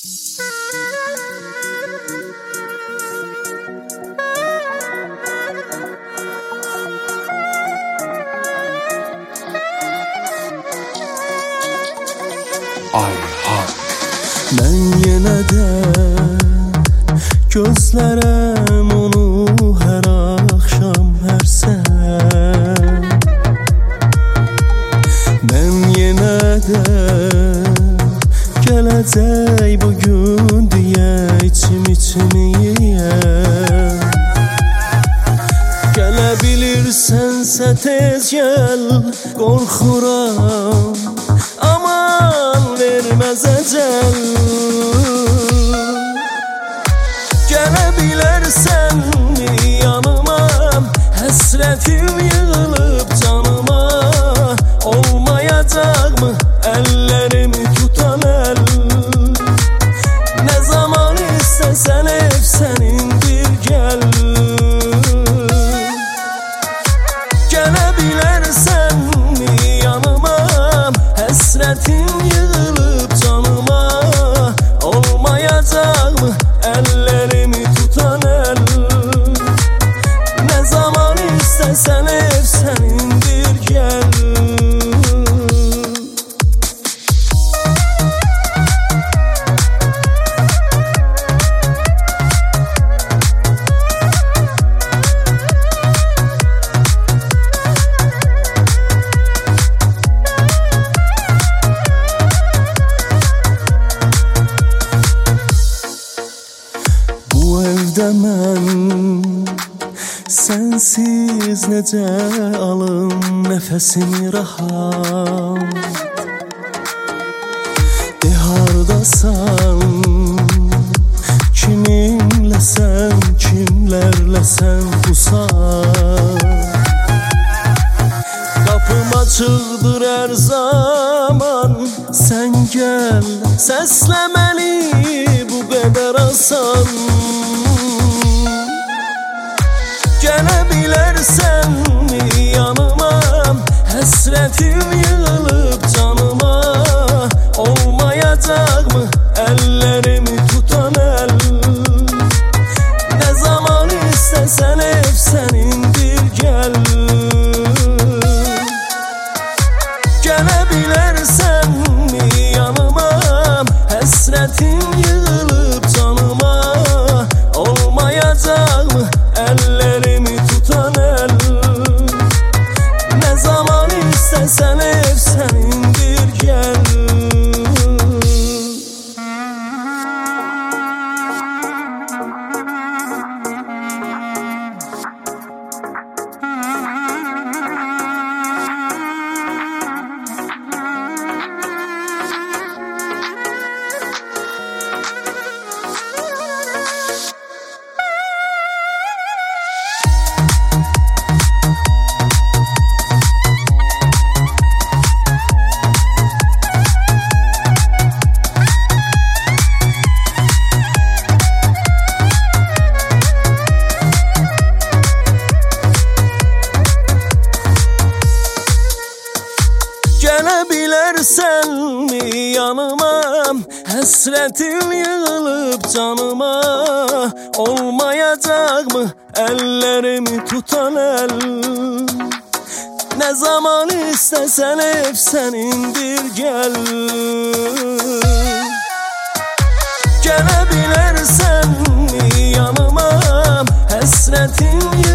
Ben yenə də gözlərəm onu hər axşam, hər səhər. Ben yenə də gələcək bugün deyə içimi yeyər. Gələ bilirsənsə tez gəl, qorxuram aman verməz əcəl. Gələ bilərsənmi yanıma, həsrətim yığılıb canıma. Olmayacaq mı əllərimi tutan əl? Nə zaman istəsən ev sənindir gəl. Gələ bilərsənmi yanıma, həsrətim yığılıb canıma. Olmayacaq mı əllərimi tutan əl? Nə zaman istəsən ev sənindir gəl. Mən sensiz necə alım nəfəsimi rahat. De hardasan, kiminləsən, kimlərləsən bu saat. Qapım açıqdır hər zaman, sən gəl səslə məni bu qədər asan. Gələ bilərsənmi yanıma, həsrətim yığılıb canıma. Olmayacaq mı əllərimi tutan əl? Nə zaman istəsən ev sənindir gəl. Gələ bilərsənmi yanıma, həsrətim yığılıb canıma. Olmayacaq mı əllərimi tutan əl? Nə zaman istəsən ev sənindir gəl. Gələ bilərsənmi yanıma, həsrətim yığılıb canıma. Olmayacaq mı əllərimi tutan əl? Nə zaman istəsən ev sənindir gəl. Gələ bilərsənmi yanıma, həsrətim yığılıb